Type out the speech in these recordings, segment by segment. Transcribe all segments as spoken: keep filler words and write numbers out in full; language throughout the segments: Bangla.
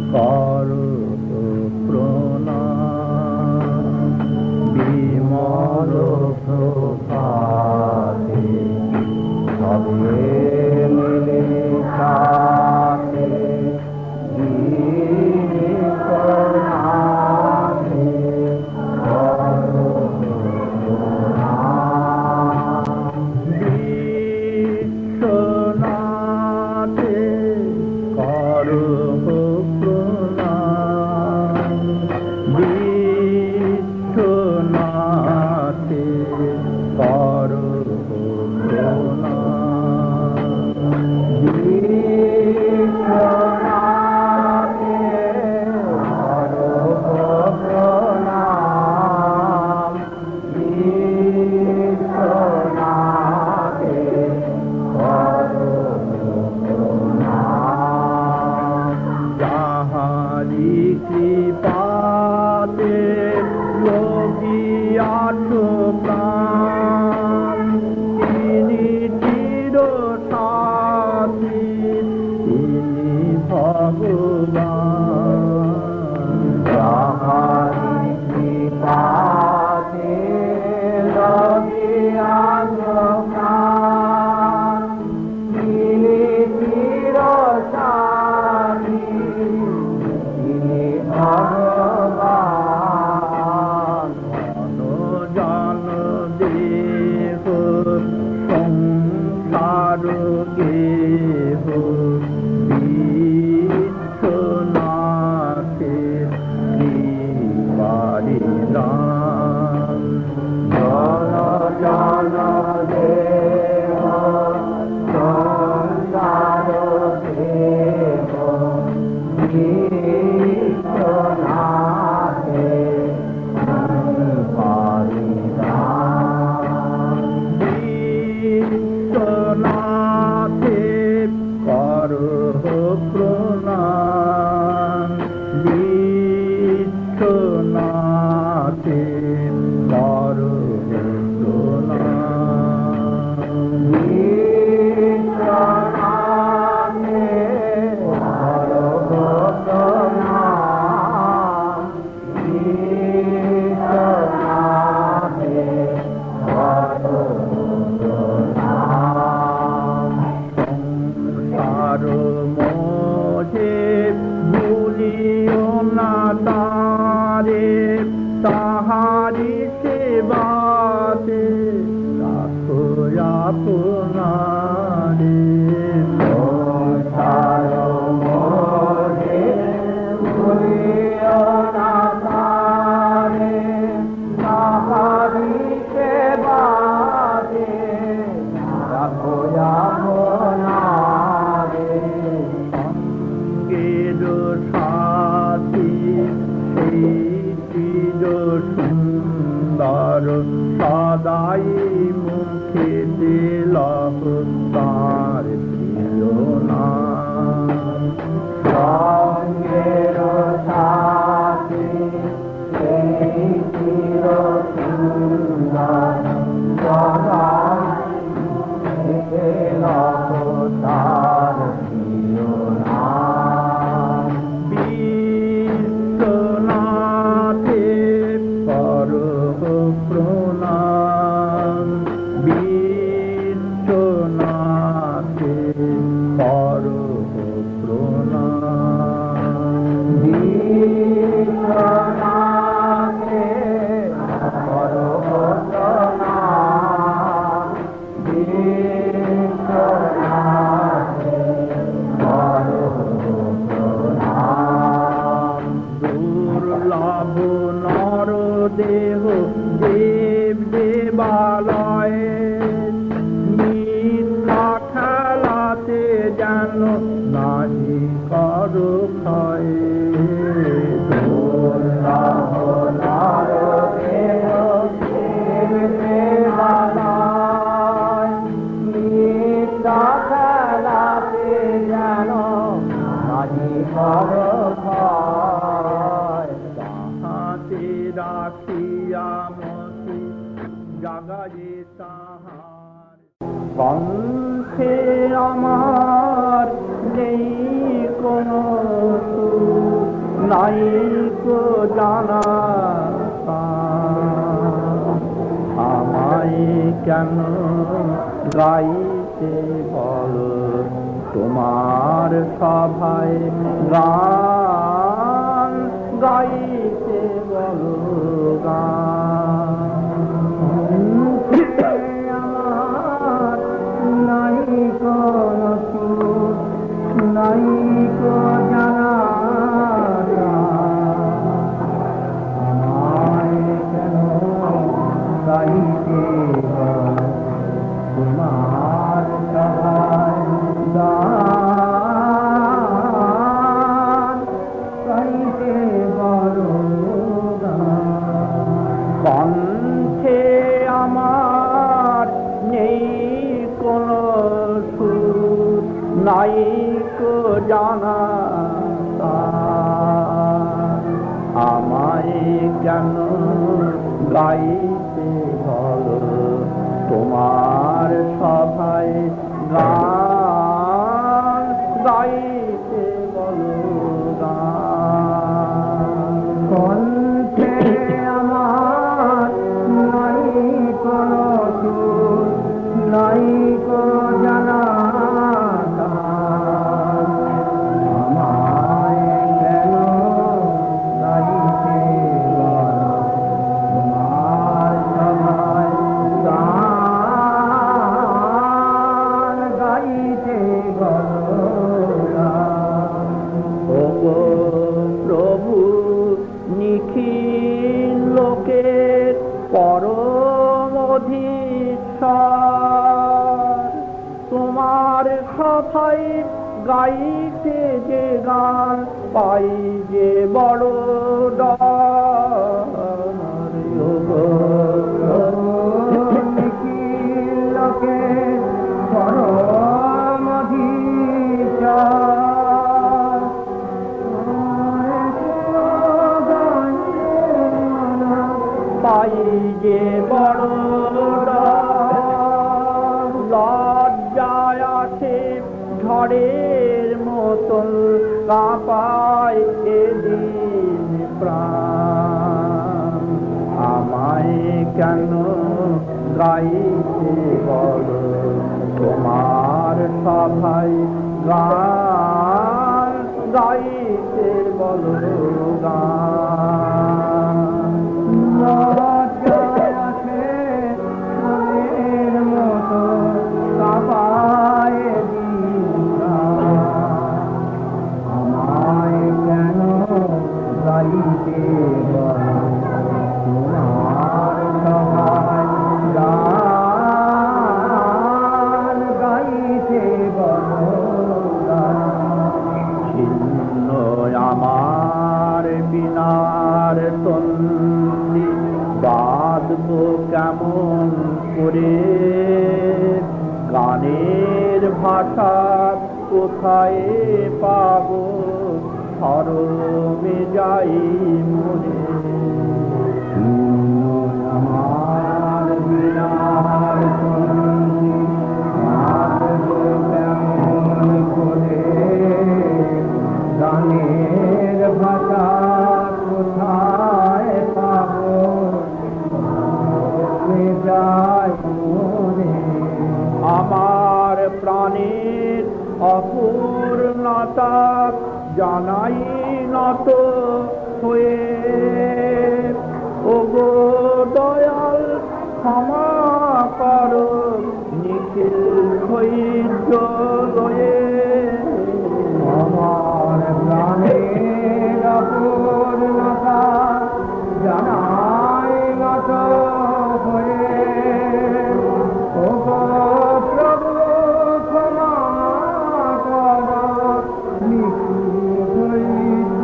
করো প্রণাম বিমল প্রভাতে সবে মিলে সাথে कृपाते योगी आठो प्राण तिनी चिर साथी तिनी भगवान যাহারি কৃপাতে যোগী আঠো প্রাণ তিনি চির সাথী ভগবান জন দেহ সংসার গেহ বিশ্বনাথের কৃপারি দান জন জন দেহ সংসার গেহ প্রণাম বিশ্বনাথে করো প্রণাম বিশ্বনাথে করো প্রণাম বিশ্বনাথে করো প্রণাম সংসার ভুলিও না তারে তাহারি সেবাতে রাখো আপনারে সংসার মোহে ভুলিও না তারে তাহারি সেবাতে রাখো আপনারে সাথী সেই চির সুন্দর সদাই মুখে দিল তার প্রিয় নাম সঙ্গের সাথী সেই চির সুন্দর সদাই মুখে দিল তার প্রিয় নাম বিশ্বনাথে করো প্রণাম বিশ্বনাথে করো প্রণাম বিশ্বনাথে করো প্রণাম বিশ্বনাথে করো প্রণাম দুর্লভ নর দেহ দেব দেবালয়ে মিথ্যা খেলাতে যেন নাহি করো ক্ষয় দুর্লভ নর দেহ দেব দেবালয় মিথ্যা খেলাতে যেন নাহি করো ক্ষয় তাহাতে রাখিয়া মতি জাগায়ে তাহার কণ্ঠে আমার নেই কোনো সুর নাই কো জানা আমায় কেন গাইতে বলো তোমার সভায় গান গাইতে বলো গান আমার নাই কোন সুর নাই কো জানা আমায় কেন গাইতে তোমার সভায় গান গাইতে বলো কণ্ঠে আমার নেই কোনো সুর নাই কো জানা আমায় কেন গাইতে বলো তোমার সভায় গান গাইতে বলো গান কণ্ঠে আমার নাই কোনো সুর নাই কো জানা আমায় কেন গাইতে বলো তোমার সভায় গান গাইতে বলো ওগো প্রভু নিখিল লোকের পরম অধীশ্বর তোমার সভায় গাইতে যে গান পাই যে বড় ডর ওগো প্রভু নিখিল লোকের পরম অধীশ্বর পাই যে বড় লজ্জায় আছে ঝড়ের মতন কাঁপায় এদিন প্রাণ আমায় কেন গাইতে বলো তোমার সভায় গান গাইতে বলো গান লজ্জায় আছে ঝড়ের মতো কাঁপায় আমায় কেন গাইতে বলো তোমার সভায় গান গাইতে বলো ছিন্ন আমার বিনার তন্দি বাঁধবো কেমন করে গানের ভাষা কোথায় পাবো হরমে যাই মনে আমার বিনার তন্দি বাঁধবো কেমন করে গানের ভাষা কোথায় পাবো যাই মনে আমার প্রাণের অপূর্ণতা জানাই নত হয়ে ওগো দয়াল ক্ষমা করো নিখিল ধৈর্য লয়ে আমার প্রাণের অপূর্ণতা জানাই নত হয়ে ওগো প্রভু ক্ষমা করো নিখিল ধৈর্য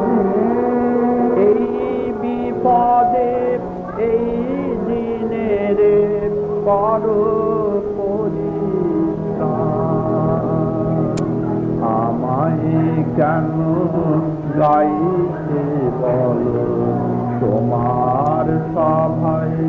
এই বিপদে এই দিনের করো আমায় কেন গাইতে বলো তোমার সভায়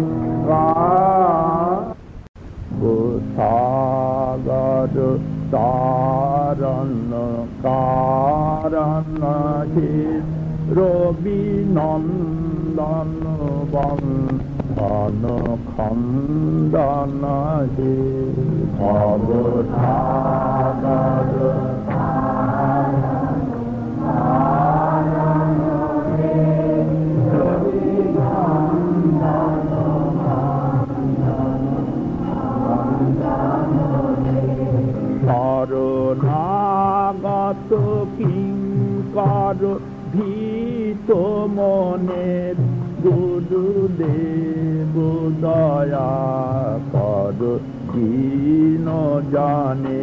সাগর তারণ কারণ রবি নন্দন বন্ধন খন্দন হে ভবসাগর শরণাগত কিঙ্কর ভীত মনের গুরুদেব দয়া কর দীন জানে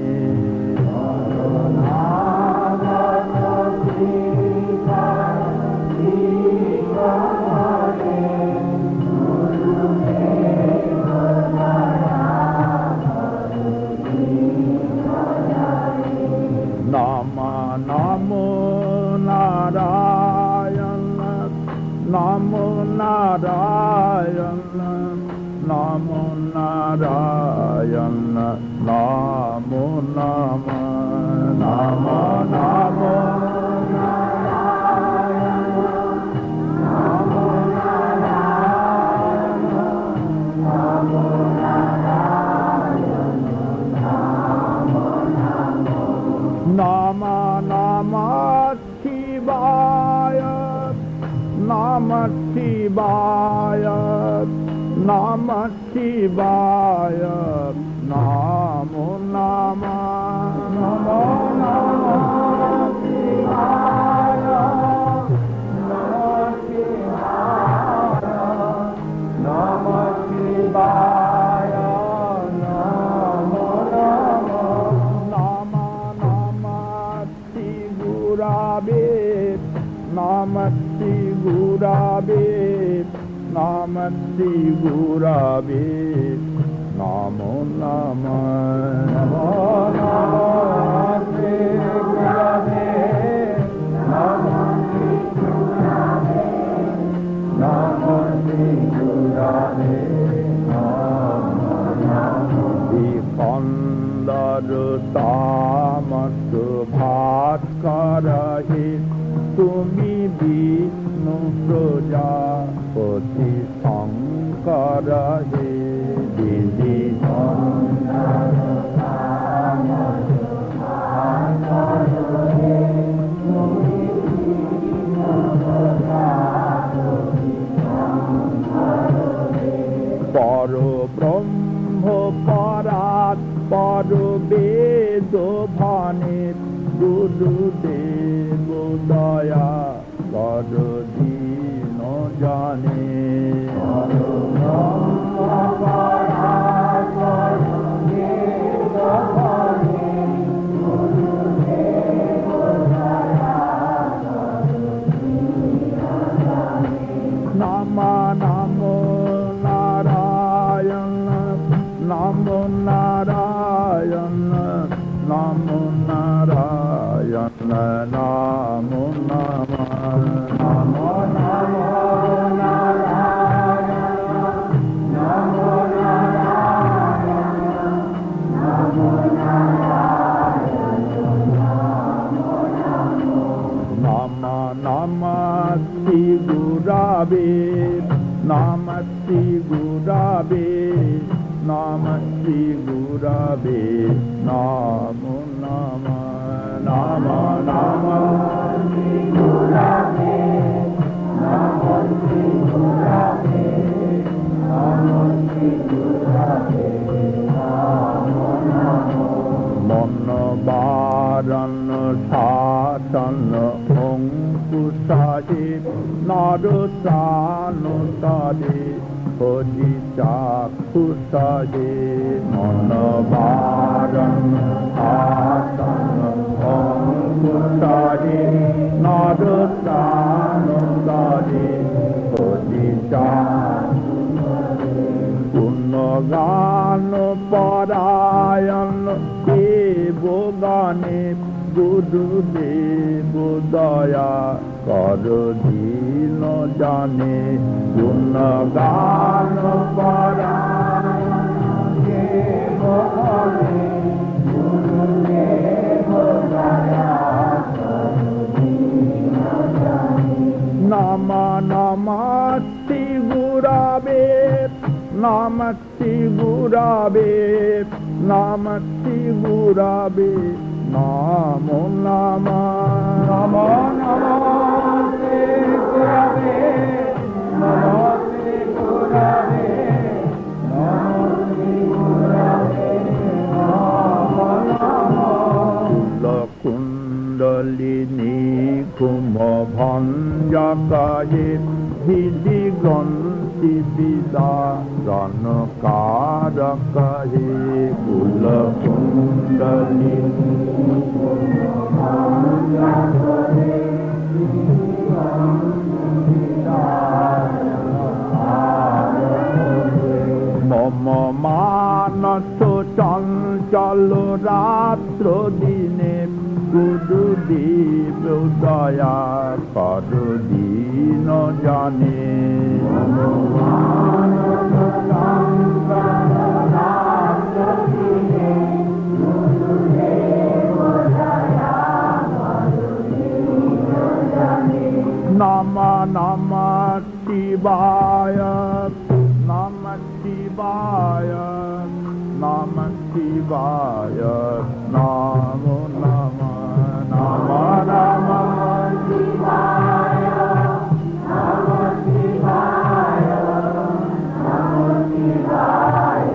নাম নাম নারায়ণ নাম নারায়ণ নাম নারায়ণ নাম নাম নাম নাম Nama Nama Shivaya Nama Shivaya Nama Shivaya Namo Nama Namo Nama Shivaya Namo Shivaya Namo Shivaya Namo Namo Gurave, Namasti Gurave, Namasti Gurave, Namo Nama, Namo Namasti Gurave, Namasti Gurave, Namasti Gurave, Namo Namo. Ikandar tamat bhaskar he tumi Vishnu Prajapati Shankar he Didi Ikandar tamat bhaskar he tumi Vishnu Prajapati Shankar he Paro Brahma Parat Paro Vedo Bhanet Gurudev Daya Paro Dino Jane Paro Brahma Parat Paro Vedo Bhanet Gurudev Daya Paro Dino Jane Nama Namo Narayana Namo Narayana Namo Narayana Namo Nama Namo Namo Narayana Namo Narayana Namo Narayana Namo Namo Nama Namasti Gurave Namasti Gurave Namasti Gurave Namo Nama Nama Namasti Gurave Namasti Gurave Namasti Gurave Namo Namo Mana Baran Satan Onkusade Narusano Sade Hoji Chakusade Manavaran Atan Onkusade Narusanusade Hoji Chakusade Gunagan Parayan Devogane Gurudev Daya Karo Dino Jane Gunagan Parayan Devogane Gurudev Daya Karo Dino Jane নম নমস্তি গুরবে নমস্তি গুরবে নমস্তি গুরবে নমো নমঃ নম নমস্তে গুরবে নমস্তে গুরবে নমস্তে গুরবে নমো নমঃ কুলকুণ্ডলিনী কুম ভঞ্জকায়ে হৃদি গ্রন্থি বিদারণ কারকায়ে কুলকুণ্ডলিনী মম মানস চঞ্চল রাত্র দিনে গুরুদেব দয়া কর দীন জানে নম নম শিবায় নম শিবায় নম শিবায় নমো নম নম নম শিবায় নম শিবায় নম শিবায়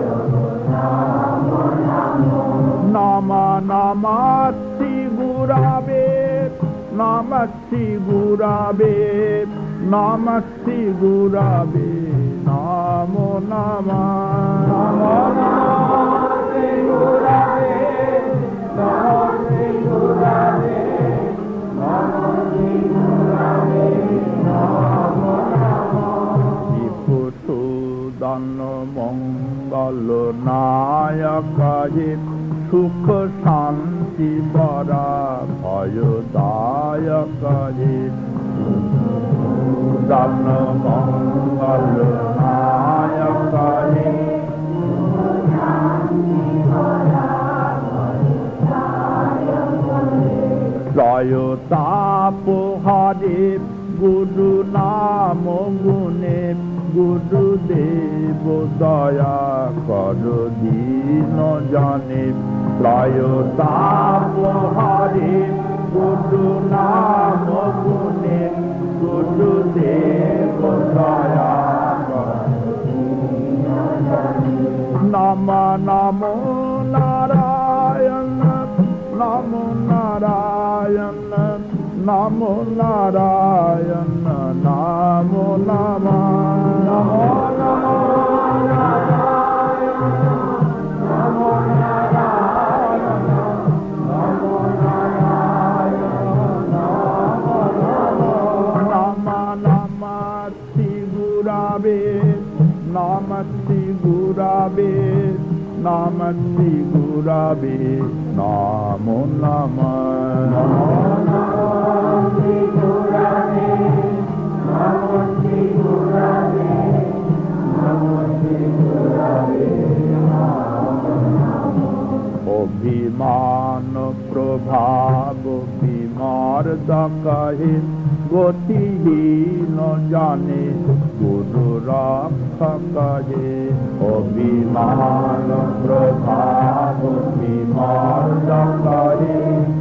নম নম শ্রী গুরবে নম শ্রী গুরবে নম শ্রী গুরবে নমো নম নম শ্রী গুরবে নম শ্রী গুরবে নম শ্রী গুরবে নমো নম শিবসুদন মঙ্গল নায়কায়ে সুখ শান্তি বরা ভয়দায়কায়ে দান মঙ্গল নায়কায়ে জয় তাপহারে গুরু নাম গুণে গুরুদেব দয়া কর দীন জানে জয় তাপহারে গুরু নাম গুণে গুরুদেব দয়া কর নম নম নারায়ণ নম নারায়ণ নম নারায়ণ নম নম নম নম নারায়ণ নম নারায়ণ নম নারায়ণ নম নম নম শ্রী গুরবে নম শ্রী গুরবে নম শ্রী গুরবে নমো নম নমো নম শ্রী গুরবে নমো শ্রী গুরবে নমো শ্রী গুরবে অভিমান প্রভাব বিমর্দকাহে গতিহীন জানে গুরু রক্ষকায়ে অভিমান প্রভাব বিমর্দকাহে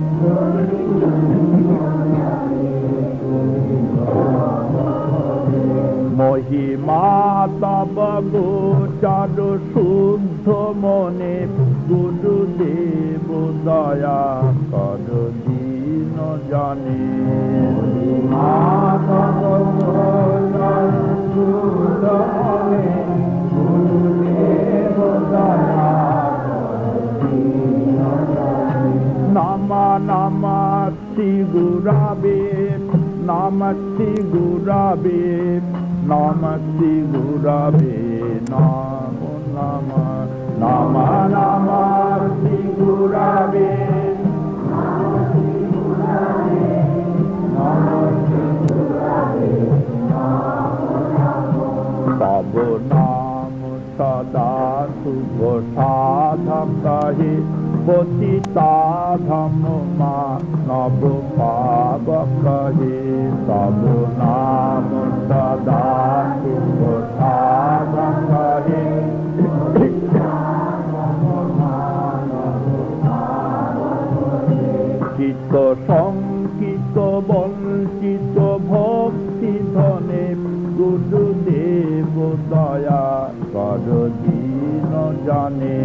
মহিমা তব গোচর শুদ্ধ মনে গুরুদেব দয়া কর দীন জানে মহিমা তব গোচর শুদ্ধ মনে গুরুদেব দয়া কর দীন জানে নম নম শ্রী গুরবে নম শ্রী গুরবে নম শ্রী গুরবে নমো নম নম নম শ্রী গুরবে নম শ্রী গুরবে নম শ্রী গুরবে নমো নম তব নাম সদা শুভ সাধকাহে পতিতা ধম্ম নব পাপ कहे सब नाम सदा सुख कहे চিত্ত সংকিত বঞ্চিত ভক্তি ধনে গুরুদেব দয়া কর দীন জানে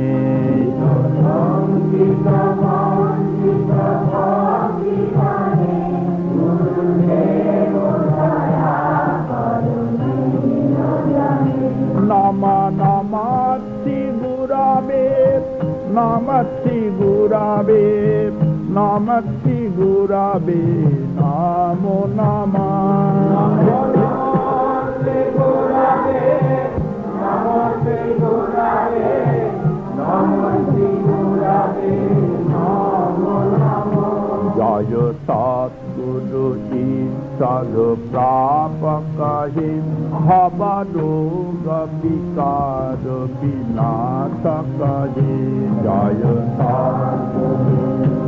সংকিত বঞ্চিত ভক্তি ধনে গুরুদেব দয়া কর দীন জানে নমঃ নমঃ শ্রী গুরবে নমঃ শ্রী গুরবে नमः श्री गुरवे नमो नमः नमो श्री गुरवे नमो श्री गुरवे नमो श्री गुरवे नमो नमः जय सद्गुरु ईश्वर प्रापक हि भवरोग विकार विनाशक हि जय सद्गुरु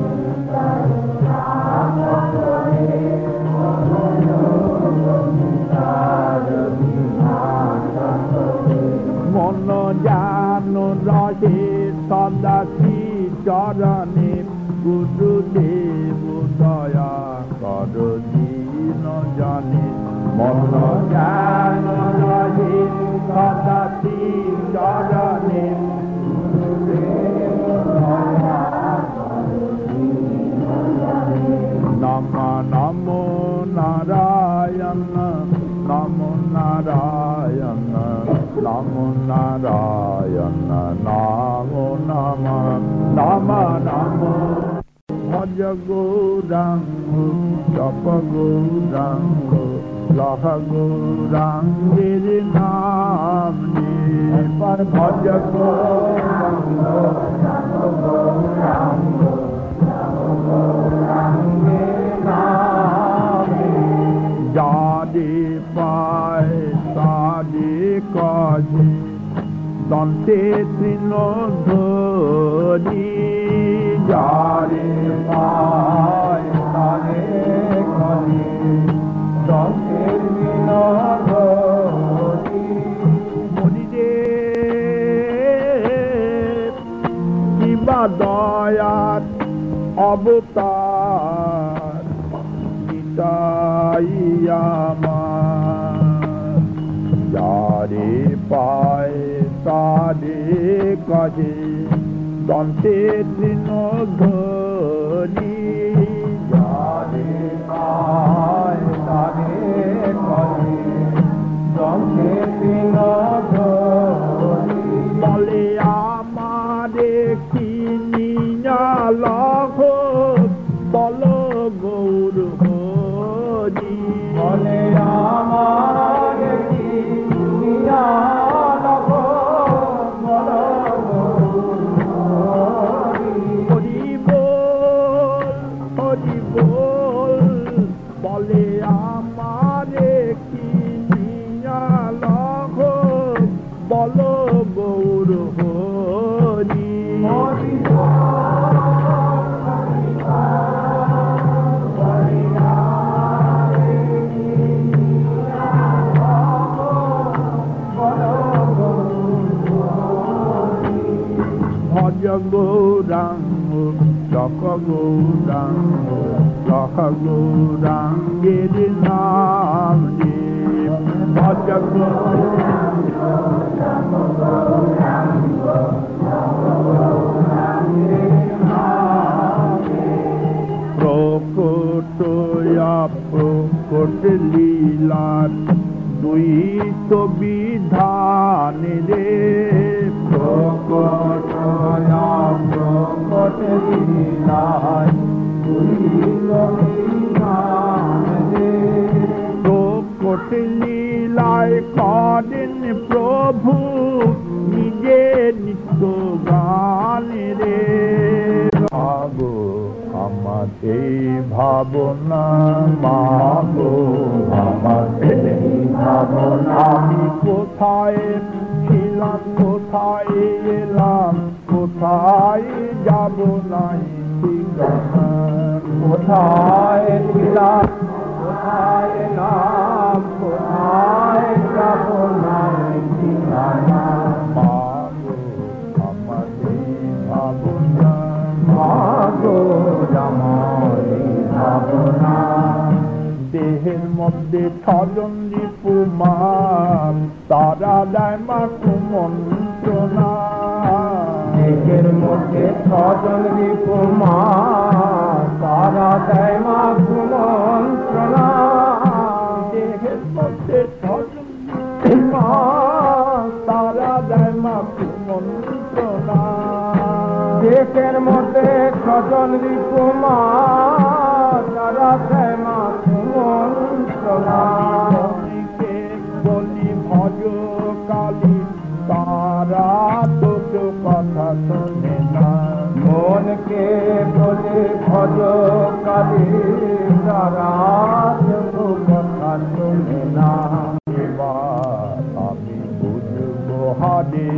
मन जान रहे सदा श्री चरणे गुरुदेव दया कर दीन जाने मन जान रहे सदा श्री चरणे नमो नमो नारायण नमो नारायण नमो नारायण नमो नमः नमो नमो भज गौरांग जप गौरांग लह गौरांगेर नाम पर भज गौरांग जप गौरांग जादे पाए सादे काजे दंते तृणोधरी जादे पाए सादे काजे दंते तृणोधरी मुनिदेव शिवा दयात अवतार जारे पाए सारे कहे दंते तृणोधरी जारे पाए सारे कहे दंते तृणोधरी बले आमारे किनिया लाख বলো গৌর হরি বলে আমার কিয়া লব বলো হরি বল হরি বল বলে আমার কিয়া লব বলো গৌর হরি হরি গৌরাঙ্গ লখ গৌরাঙ্গ লখ গৌরাঙ্গের নাম ভজ প্রকট প্রকট লীলার দুই তো বিধান রে প্রকট প্রকট লীলার দুই তো বিধান রে প্রকট লীলায় করেন প্রভু নিজে নিত্য গান রে ভাবো আমার এই ভাবনা মাগো আমার এই ভাবনা আমি কোথায় ছিলাম কোথায় এলাম কোথায় যাব নাই কোথায় ছিলা কোথায় নাম কোথায় যাব নাই ঠিকানা মাগো আমাদের ভাবনা মাগো আমাদের ভাবনা দেহের মধ্যে ছজন রিপুমান তারা দেয় মা কুমন্ত্রণা দেহের মধ্যে ছজন রিপুমান তারা দেয় মা কুমন্ত্রণা দেহের মধ্যে ছজন রিপুমান তারা দেয় মা কুমন্ত্রণা দেহের মধ্যে ছজন রিপুমান তারা দেয় মা কুমন্ত্রণা বলি ভজ কালী তারা তোকে কথা শোনে না মনকে বলে ভজ কালী তারা তোকে কথা শোনে না এবার আমি বুঝবো হারে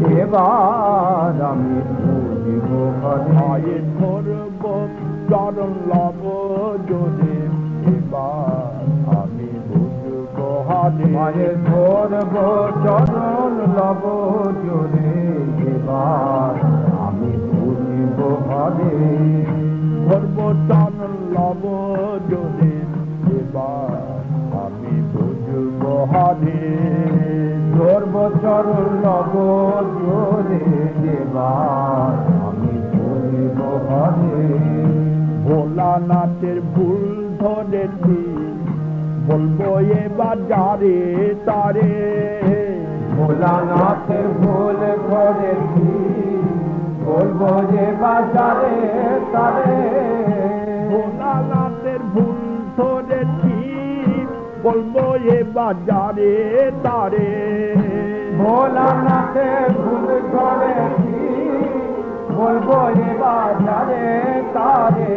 এবার আমি বুঝবো হারে ধরবো চরণ লব জোরে এবার আমি বুঝবো হারে মায়ের ধরবো চরণ লব জোরে এবার আমি বুঝবো হারে ধরবো চরণ লব জোরে এবার আমি বুঝবো হারে ধরবো চরণ লব জোরে এবার আমি বুঝবো হারে ভোলানাথের ভুল ধরেছি বলবো এবার যারে তারে ভোলানাথের ভুল ধরেছি বলবো এবার যারে তারে ভোলানাথের ভুল ধরেছি বলবো এবার যারে তারে ভোলানাথের ভুল ধরেছি বলবো এবার যারে তারে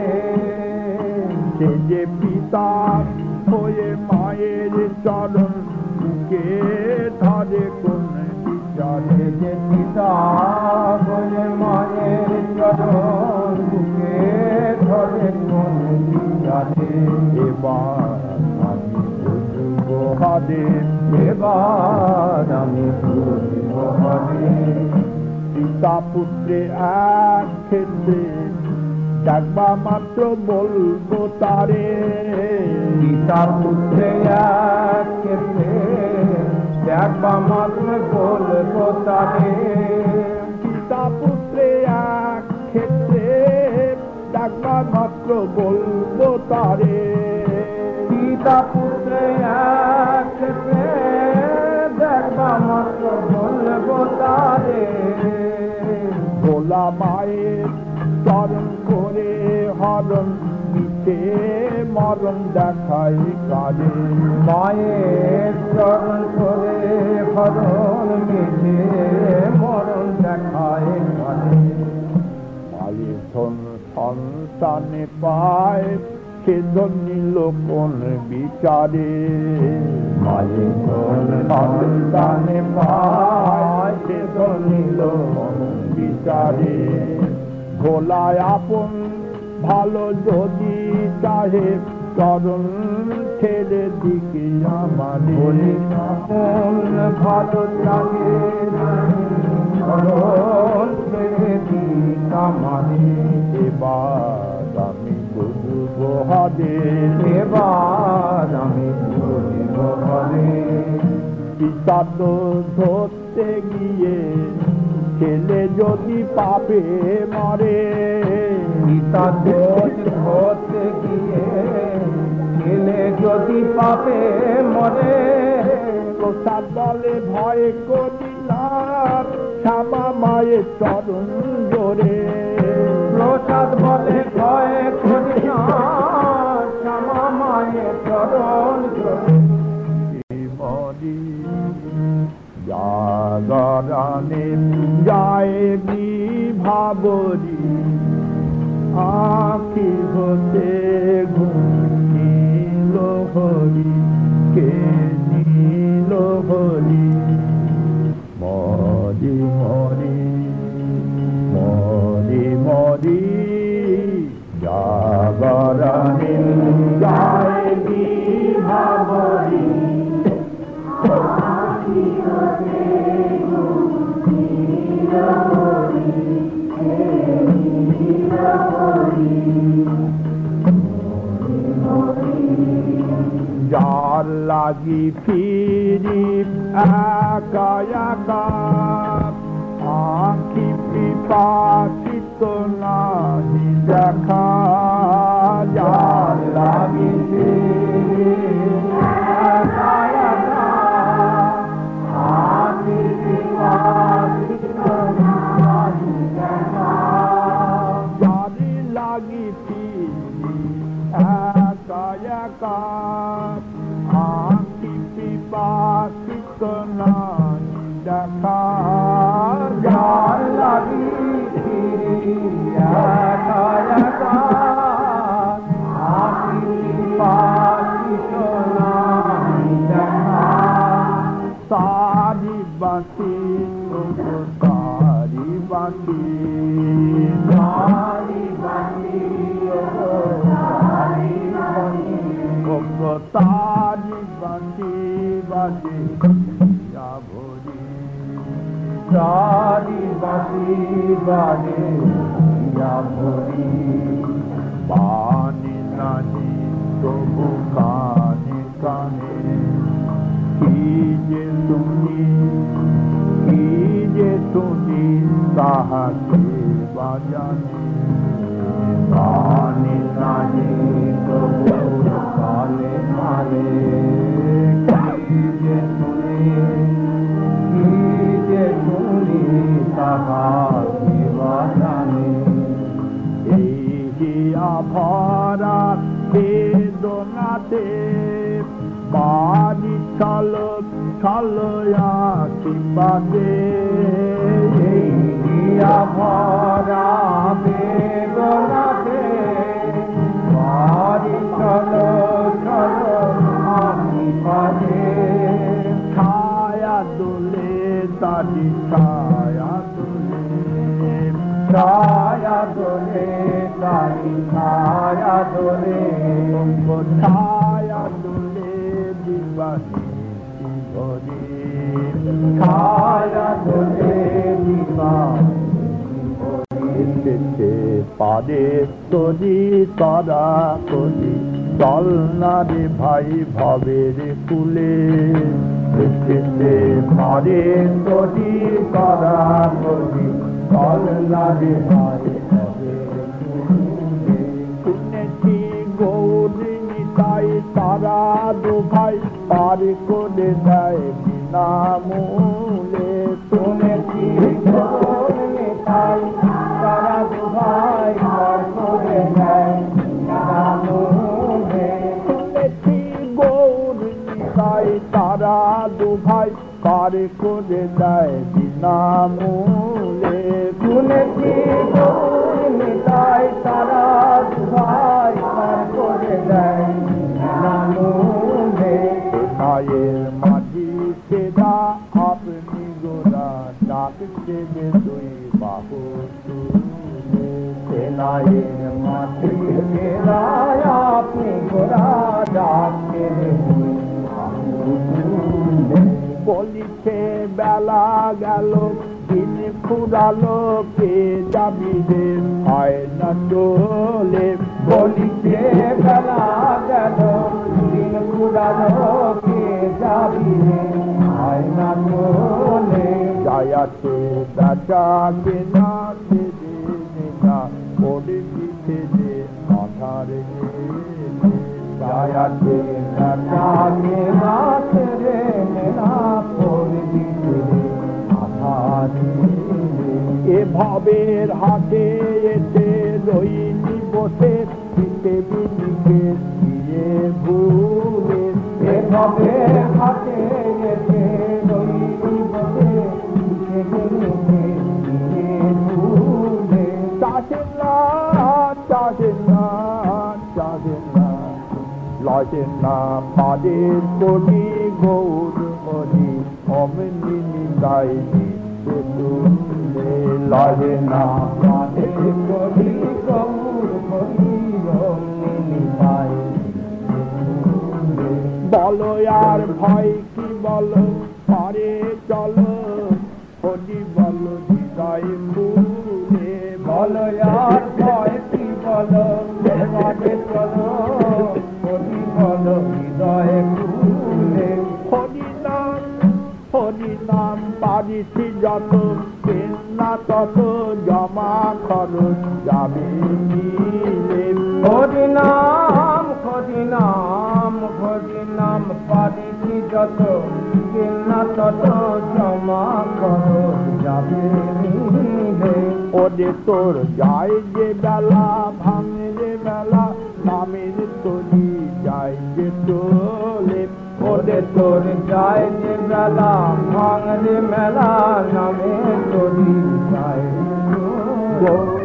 সে যে পিতা হয়ে মায়ের চরণ বুকে ধরে কোন বিচারে যে পিতা হয়ে মায়ের চরণ বুকে ধরে কোন বিচারে এবার আমি বুঝবো হারে এবার আমি বুঝবো হারে পিতা পুত্রে এক ক্ষেত্রে ডাকবা মাত্র বলবো তারে পিতা পুত্রে এক ক্ষেত্রে ডাকবা মাত্র বলবো তারে পিতা পুত্রে এক ক্ষেত্রে ডাকবা মাত্র বলবো তারে পিতা পুত্রে এক ক্ষেত্রে ডাকবা মাত্র বলবো তারে ভোলা মায়ের চরণ করে হরণ মিশে মরণ দেখাই কালে মায়ের চরণ করে হরণ মিশে মরণ দেখাই কালে মায়ের সন্তানে পায় সে নিল কোন বিচারে মায়ের সন্তানে পায় সে নিল বিচারে ভোলায় আপন ভালো যদি চাহে চরণ ছেড়ে দিকে আমাদের আপন ভালো চাহে চরণ ছেড়ে দিক আমাদের এবার আমি বুঝবো হারে এবার আমি বুঝবো হারে পিতা তো ধরতে গিয়ে ছেলে যদি পাপে মরে পিতা ধরতে গিয়ে ছেলে যদি পাপে মরে প্রসাদ বলে ভয় করিলাম শ্যামা মায়ের চরণ জোরে প্রসাদ বলে ভয় করিলাম শ্যামা মায়ের চরণ জোরে মরি জাগরণে যায় বিভাবরী আঁখি হতে ঘুম নীল হরি কে নীল হরি মরি মরি মরি মরি যার লাগি ফিরি একা একা আঁখি পিপাসিত নাহি দেখা যার লাগি ফিরি একা একা আঁখি পিপাসিত নাহি দেখা যারি লাগি ফিরি একা একা আঁখি পিপাসিত নাহি দেখা যার লাগি ফিরি একা একা আঁখি পিপাসিত নাহি দেখা সারি বাঁশি সারি বাঁশি সারি বাঁশি সারি বাঁশি তারি বাঁশি বাজে ভরি তারি বাঁশি বাজে ভরি পানি নাহি তবু কানে কানে কি যে শুনি কি যে শুনি তাহাকে বাজানে পানি নাহি তবু কানে কানে কি যে শুনি কি যে শুনি তাহাকে বাজানে এই আভরা বেদনাতে বাড়ি চল চলয়া কিবাদে এই আভরা বেদনাতে বাড়ি চল চল কিবাদে ছায়া দোলে তারি ছায়া দোলে ছায়া দোলে তারি ছায়া দোলে ছায়া দোলে দিবানি ভরি ছায়া দোলে দিবানি পারে তরি তারা করি চল না রে ভাই ভবের কুলে পারে তরি তারা করি চল না রে ভাই শুনেছি গৌরিনী তাই তারা দু ভাই পার করে দেয় বিনা মূলে শুনেছি গৌরিনী তাই তারা দু ভাই পার করে দেয় বিনা মূলে শুনেছি গৌরিনী তাই তারা দু ভাই পার করে দেয় বিনা মূলে শুনেছি গৌরিনী তাই তারা দু ভাই পার করে দেয় বিনা মূলে মায়ের মাঝি সেরা আপনি গোরা ডাকছে যে দুই বাহু তুলে সেনায়ের মাঝি সেরা আপনি গোরা ডাকছে যে দুই বাহু তুলে বলিছে বেলা গেল দিন ফুরালো কে যাবি রে হয় না চলে বলিছে বেলা গেল দিন ফুরালো কে যাবি রে হয় না চলে যায়াতে বেচা কেনা না পড়ে দিতে যে আধারে যায়াতে বেচা কেনা রে না পড়ে দিতে এ ভবের হাটে এসে রইনি বসে দিতে বিদিকে দিয়ে ভুলে এ ভবের হাটে এসে রইনি বসে দিতে বিদিকে দিয়ে ভুলে চাষের না চাষের না চাষের না লজের না পাদের বলি গৌর হরি অমনি গাইনি লজে না পাদের বলি গৌর হরি অমনি গাইনি বলো আর ভয় কি বলো পারে চলো হরি বল হৃদয় ফুলে বলো আর ভয় কি বলো পারে চলো হরি বল হৃদয় ফুলে হরি নাম হরি নাম পারিছি যত না তত জমা খরচ যাবে মিলে হরি নাম হরি নাম হরি নাম পারিছি যত না তত জমা খরচ যাবে মিলে ওরে তোর যায় যে বেলা ভাঙে যে বেলা নামের তরি যায় যে তোলে ওরে তোর যায় যে বেলা ভাঙে মেলা নামে তরি যায়